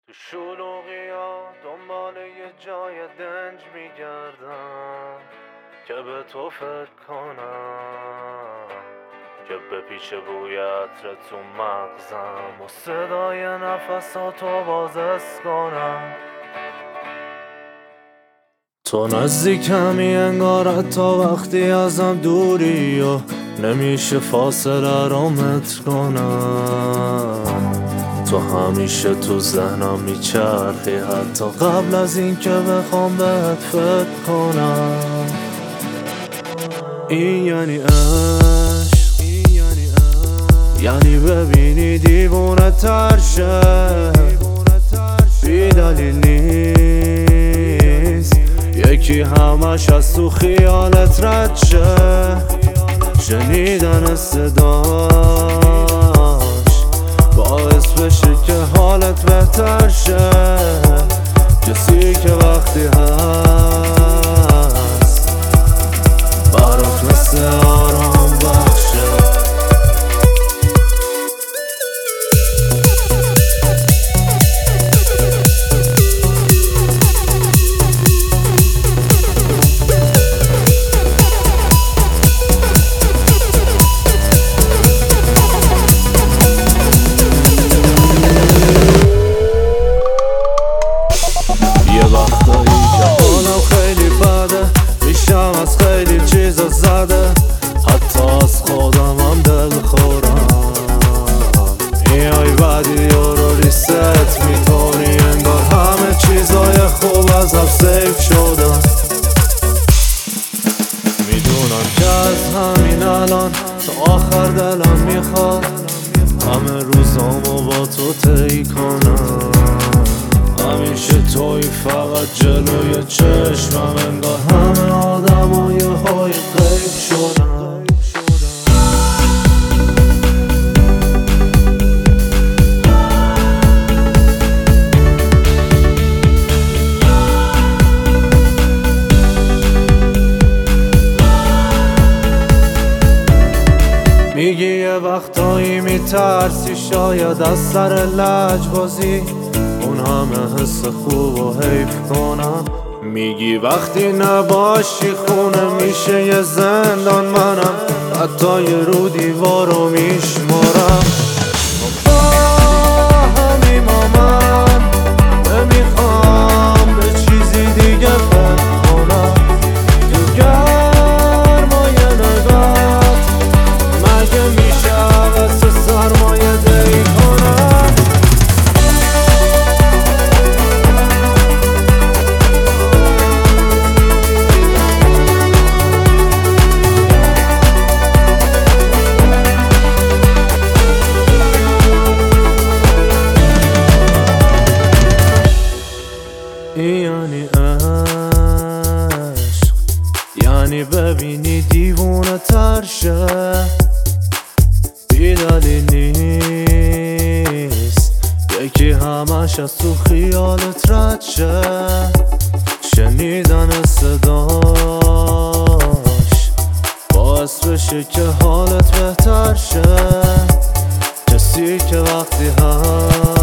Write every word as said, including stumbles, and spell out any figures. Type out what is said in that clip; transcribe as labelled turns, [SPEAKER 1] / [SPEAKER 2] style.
[SPEAKER 1] تو شلوغیا دنبال یه جای دنج میگردم که به تو فکر کنم، که بپیچه بوی عطر تو مغزم و صدای نفساتو بازس کنم. تو نزدیکمی انگار تا وقتی ازم دوری و نمیشه فاصله رو متر کنم. تو همیشه تو ذهنم میچرخی حتی قبل از این که بخوام بهت فکر کنم. این یعنی عشق، یعنی ببینی دیوونه تر شه، بی دلیل نیست یکی همش از تو خیالت رد شه. شنیدن صداش باعث بشه که حالت بهتر شه، کسی که وقتی هست برات مثل آرام بخشه. خیلی چیزا زده حتی از خودم هم دل خورم. میای بعدی رو ریست میکنی انگار همه چیزای خوب ازم سیف شدن. میدونم که از همین الان تا آخر دلم میخواد همه روزامو با تو طی کنم. همیشه توی فقط جلوی چشمم انگار همه آدمای های غیب شدن. میگی یه وقتایی میترسی شاید از سر لجبازی اون همه حس خوب و حیف کنم. میگی وقتی نباشی خونه میشه یه زندان، منم حتی یه رو دیوارو میشمارم. فهمی من نمیخوام به چیزی دیگه فکر کنم. تو گرمای نگات مگه میشه عوض سرمایه دی کنم. یعنی عشق، یعنی ببینی دیوونه تر شه، بی دلیل نیست یکی همش از تو خیالت رد شه. شنیدن صداش باعث بشه که حالت بهتر شه، کسی که وقتی هست